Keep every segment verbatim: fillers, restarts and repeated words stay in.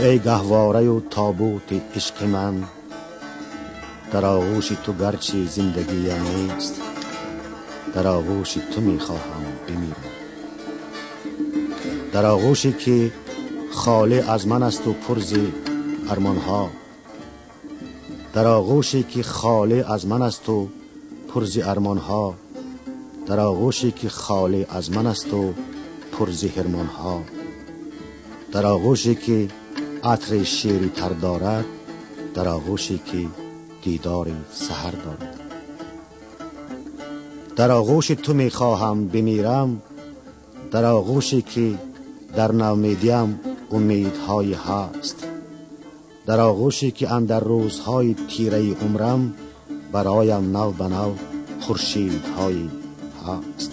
ای گهواره و تابوت عشق من، در آغوش تو گرچه زندگیم نیست، در آغوش تو میخواهم بمیرم. در آغوشی که خالی از من است و پرز ارمانها، در آغوشی که خالی از من است و پرز ارمانها، در آغوشی که خالی از من است و پرز حرمانها، در آغوشی که عطر شیری تر دارد، در آغوشی که دیدار سحر دارد. در آغوش تو میخواهم بمیرم، در آغوشی که در نومیدیم امیدهای هست، در آغوشی که اندر روزهای تیره عمرم برایم نو به نو خورشیدهای هست.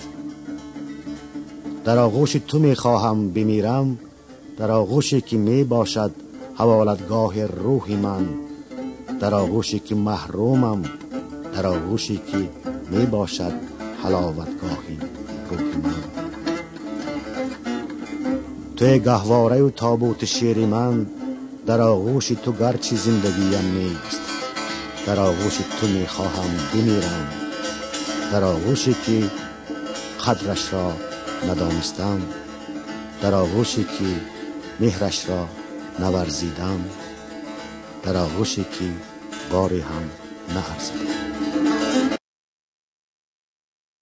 در آغوش تو میخواهم بمیرم، در آغوشی که می باشد حوالتگاه روح من، در آغوشی که محرومم، در آغوشی که می باشد حلاوتگاه روح من. توی گهواره و تابوت شیر من، در آغوش تو گرچه زندگیم نیست، در آغوش تو می خواهم بمیرم. در آغوشی که قدرش را ندانستم، در آغوشی که مهرش را نورزیدم، در آغوشی که باری هم نارزیدم.